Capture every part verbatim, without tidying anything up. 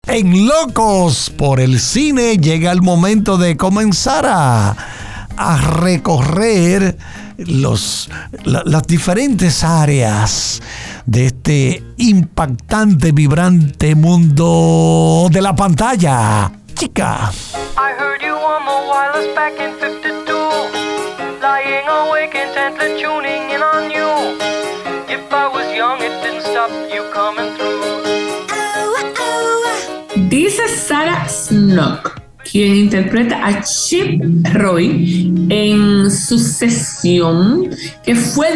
En Locos por el Cine llega el momento de comenzar a, a recorrer los, la, las diferentes áreas de este impactante, vibrante mundo de la pantalla. Chica. I heard you on the wireless back in fifty-two, lying awake intently tuning in on you. If I was young, it didn't stop you coming through. Dice Sarah Snook, quien interpreta a Chip Roy en Sucesión, que fue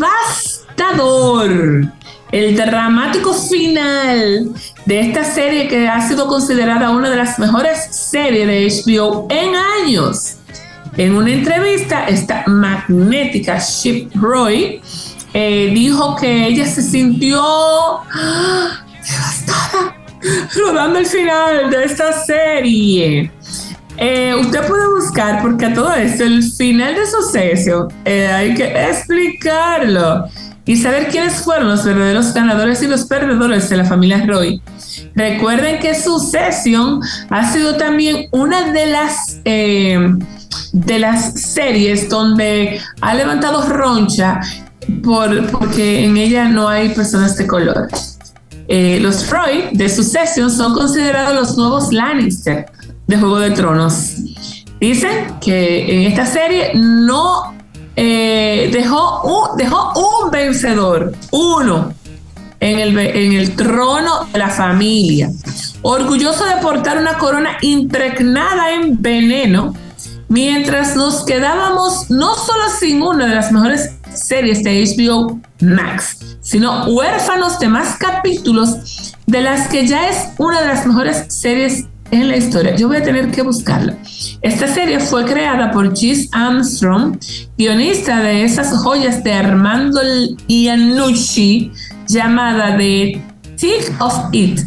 devastador. El dramático final de esta serie, que ha sido considerada una de las mejores series de H B O en años. En una entrevista, esta magnética Chip Roy eh, dijo que ella se sintió ¡ah! devastada rodando el final de esta serie. Eh, usted puede buscar, porque a todo esto, el final de Sucesión, eh, hay que explicarlo y saber quiénes fueron los verdaderos ganadores y los perdedores de la familia Roy. Recuerden que Sucesión ha sido también una de las eh, de las series donde ha levantado roncha por, porque en ella no hay personas de color. Eh, los Roy de Succession son considerados los nuevos Lannister de Juego de Tronos. Dicen que en esta serie no eh, dejó, un, dejó un vencedor, uno, en el, en el trono de la familia, orgulloso de portar una corona impregnada en veneno, mientras nos quedábamos no solo sin una de las mejores series de H B O Max, sino huérfanos de más capítulos, de las que ya es una de las mejores series en la historia. Yo voy a tener que buscarla. Esta serie fue creada por Jess Armstrong, guionista de esas joyas de Armando Iannucci, llamada The Thick of It,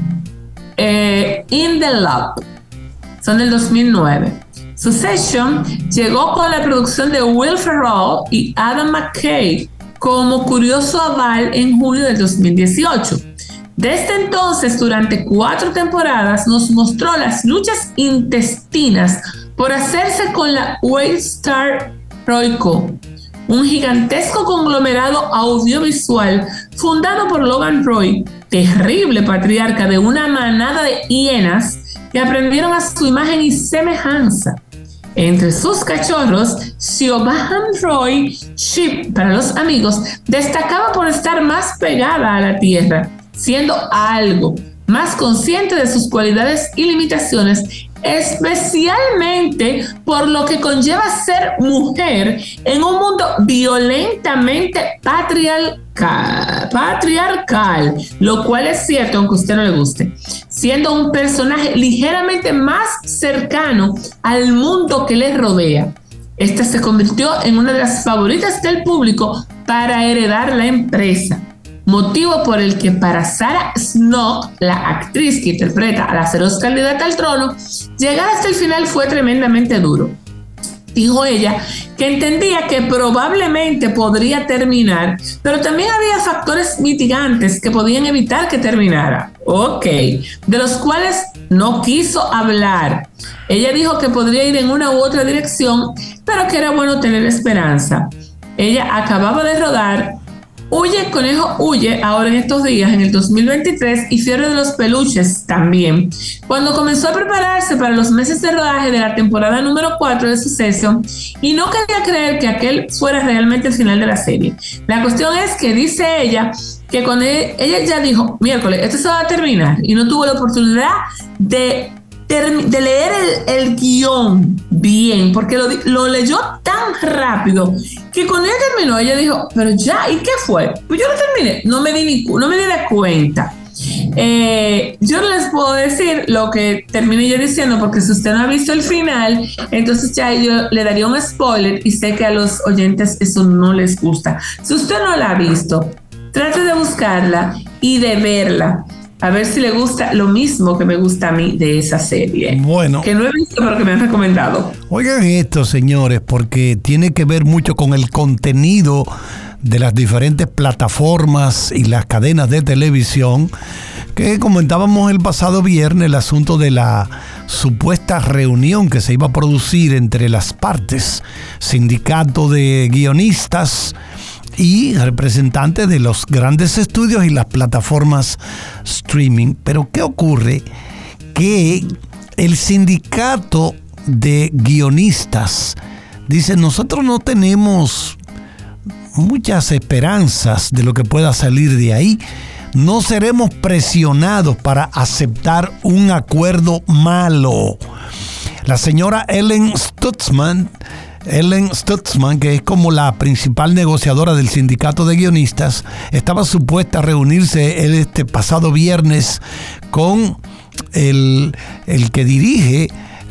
eh, In the Lab. Son del dos mil nueve. Succession llegó con la producción de Will Ferrell y Adam McKay como curioso aval en julio del dos mil dieciocho. Desde entonces, durante cuatro temporadas, nos mostró las luchas intestinas por hacerse con la Waystar Royco, un gigantesco conglomerado audiovisual fundado por Logan Roy, terrible patriarca de una manada de hienas que aprendieron a su imagen y semejanza. Entre sus cachorros, Siobhan Roy, Chip para los amigos, destacaba por estar más pegada a la tierra, siendo algo más consciente de sus cualidades y limitaciones, especialmente por lo que conlleva ser mujer en un mundo violentamente patriarcal, patriarcal, lo cual es cierto aunque a usted no le guste, siendo un personaje ligeramente más cercano al mundo que le rodea. Esta se convirtió en una de las favoritas del público para heredar la empresa, motivo por el que para Sarah Snook, la actriz que interpreta a la feroz candidata al trono, llegar hasta el final fue tremendamente duro. Dijo ella que entendía que probablemente podría terminar, pero también había factores mitigantes que podían evitar que terminara. Ok, de los cuales no quiso hablar. Ella dijo que podría ir en una u otra dirección, pero que era bueno tener esperanza. Ella acababa de rodar Huye, Conejo, Huye, ahora en estos días, en el dos mil veintitrés, y Fiebre de los Peluches también, cuando comenzó a prepararse para los meses de rodaje de la temporada número cuatro de Succession, y no quería creer que aquel fuera realmente el final de la serie. La cuestión es que dice ella que cuando ella ya dijo, miércoles, esto se va a terminar, y no tuvo la oportunidad de de leer el, el guión bien, porque lo, lo leyó tan rápido que cuando ella terminó, ella dijo, pero ya, ¿y qué fue? Pues yo lo terminé, no me di ni, no me di de cuenta. Eh, yo no les puedo decir lo que terminé yo diciendo, porque si usted no ha visto el final, entonces ya yo le daría un spoiler y sé que a los oyentes eso no les gusta. Si usted no la ha visto, trate de buscarla y de verla, a ver si le gusta lo mismo que me gusta a mí de esa serie. Bueno. Que no he visto, pero que me han recomendado. Oigan esto, señores, porque tiene que ver mucho con el contenido de las diferentes plataformas y las cadenas de televisión, que comentábamos el pasado viernes el asunto de la supuesta reunión que se iba a producir entre las partes, sindicato de guionistas y representantes de los grandes estudios y las plataformas streaming. Pero ¿qué ocurre? Que el sindicato de guionistas dice: nosotros no tenemos muchas esperanzas de lo que pueda salir de ahí. No seremos presionados para aceptar un acuerdo malo. La señora Ellen Stutzman, Ellen Stutzman, que es como la principal negociadora del sindicato de guionistas, estaba supuesta a reunirse este pasado viernes con el, el que dirige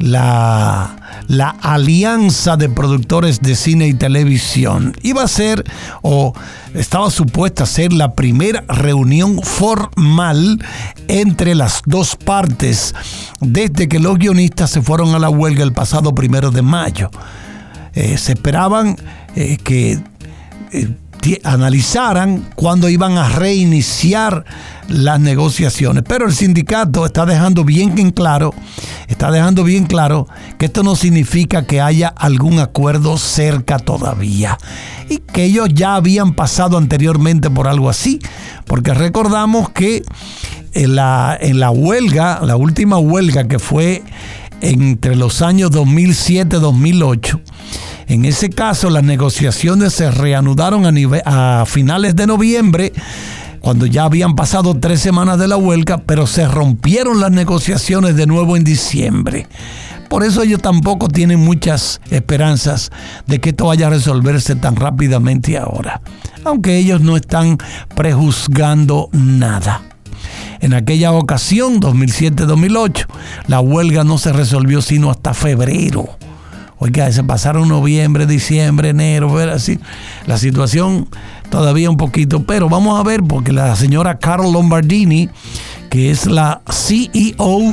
la, la Alianza de Productores de Cine y Televisión. Iba a ser, o estaba supuesta a ser, la primera reunión formal entre las dos partes desde que los guionistas se fueron a la huelga el pasado primero de mayo. Eh, se esperaban eh, que eh, analizaran cuándo iban a reiniciar las negociaciones, pero el sindicato está dejando bien en claro, está dejando bien claro que esto no significa que haya algún acuerdo cerca todavía, y que ellos ya habían pasado anteriormente por algo así, porque recordamos que en la, en la huelga, la última huelga que fue entre los años dos mil siete y dos mil ocho, en ese caso las negociaciones se reanudaron a, nivel, a finales de noviembre, cuando ya habían pasado tres semanas de la huelga, pero se rompieron las negociaciones de nuevo en diciembre. Por eso ellos tampoco tienen muchas esperanzas de que esto vaya a resolverse tan rápidamente ahora, aunque ellos no están prejuzgando nada. En aquella ocasión, dos mil siete dos mil ocho, la huelga no se resolvió sino hasta febrero. Oiga, se pasaron noviembre, diciembre, enero, así. La situación todavía un poquito, pero vamos a ver, porque la señora Carol Lombardini, que es la C E O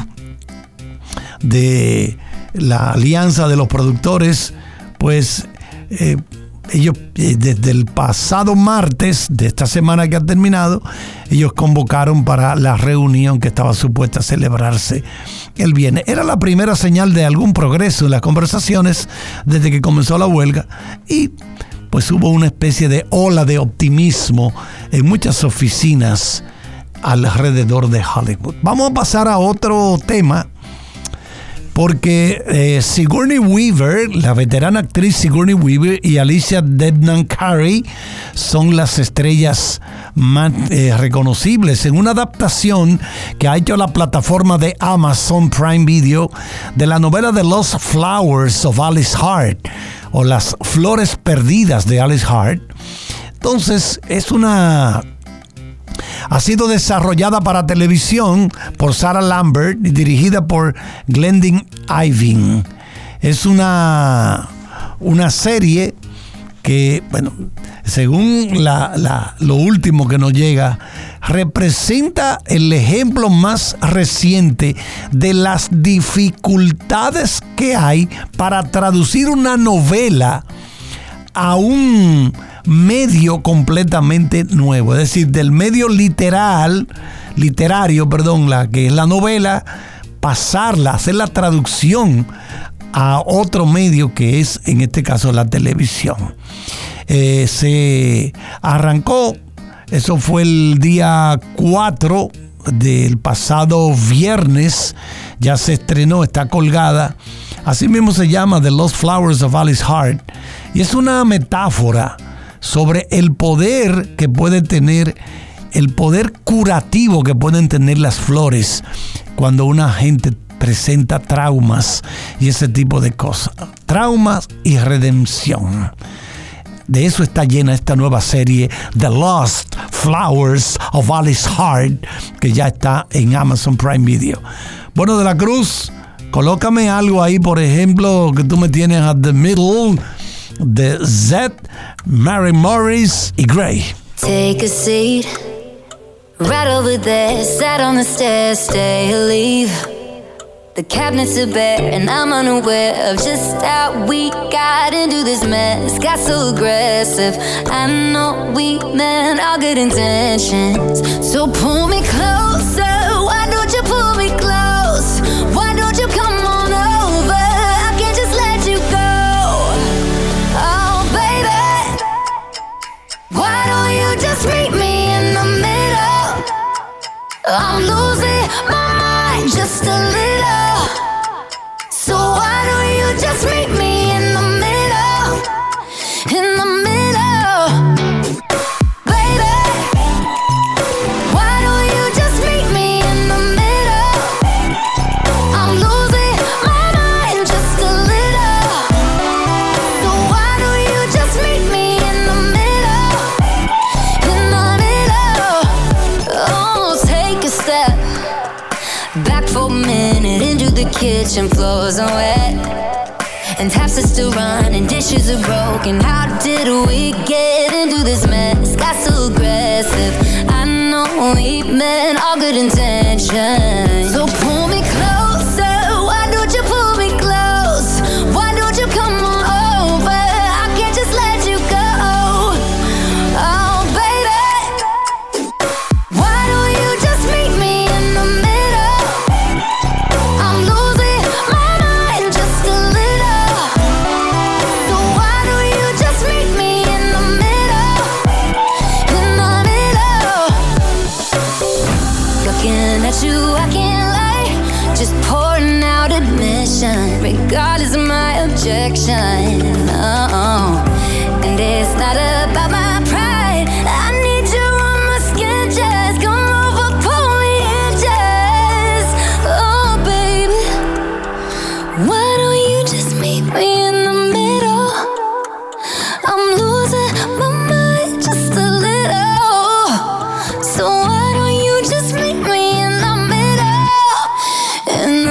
de la Alianza de los Productores, pues eh, ellos eh, desde el pasado martes de esta semana que ha terminado, ellos convocaron para la reunión que estaba supuesta a celebrarse el viernes. Era la primera señal de algún progreso en las conversaciones desde que comenzó la huelga, y pues hubo una especie de ola de optimismo en muchas oficinas alrededor de Hollywood. Vamos a pasar a otro tema, porque eh, Sigourney Weaver, la veterana actriz Sigourney Weaver, y Alicia Debnam Carey son las estrellas más eh, reconocibles en una adaptación que ha hecho la plataforma de Amazon Prime Video de la novela The Lost Flowers of Alice Hart, o Las Flores Perdidas de Alice Hart. Entonces es una... ha sido desarrollada para televisión por Sarah Lambert y dirigida por Glendin Irving. Es una, una serie que, bueno, según la, la, lo último que nos llega, representa el ejemplo más reciente de las dificultades que hay para traducir una novela a un medio completamente nuevo, es decir, del medio literal, literario, perdón, la que es la novela, pasarla, hacer la traducción a otro medio que es, en este caso, la televisión. Eh, se arrancó, eso fue el día cuatro del pasado viernes, ya se estrenó, está colgada. Así mismo se llama The Lost Flowers of Alice Hart, y es una metáfora sobre el poder que puede tener, el poder curativo que pueden tener las flores cuando una gente presenta traumas y ese tipo de cosas. Traumas y redención. De eso está llena esta nueva serie, The Lost Flowers of Alice Hart, que ya está en Amazon Prime Video. Bueno, De la Cruz, colócame algo ahí, por ejemplo, que tú me tienes at the middle, de Zedd, Mary Morris y Gray. Take a seat, right over there, sat on the stairs, stay or leave. The The cabinets are bare and I'm unaware of just how we got into this mess. Got so aggressive. I know we meant all good intentions. So pull me closer. Why don't you pull me close? Why don't you come on over? I can't just let you go. Oh baby, why don't you just meet me in the middle? I'm losing my mind just a little. So why don't you just meet me in the middle? In the middle, baby. Why don't you just meet me in the middle? I'm losing my mind just a little. So why don't you just meet me in the middle? In the middle. Oh, take a step back for a minute into the kitchen. Floors are wet and taps are still running, dishes are broken. How did we get into this mess? Got so aggressive. I know we meant all good intentions. So pull me closer. Why don't you pull me close? Why don't you come on over? I can't just let you go. Oh baby, why don't you just meet me in the middle? I'm losing my mind just a little. So why don't you just meet me in the middle? In the middle. Looking at you, I can't lie. Just pouring out admission, regardless of my objection. Oh, and it's not about my pride. I need you on my skin, just come over, pull me in, just. Oh, baby, why don't you just meet me in the middle? I'm losing my mind just a little. So why don't you just meet me in the middle? In the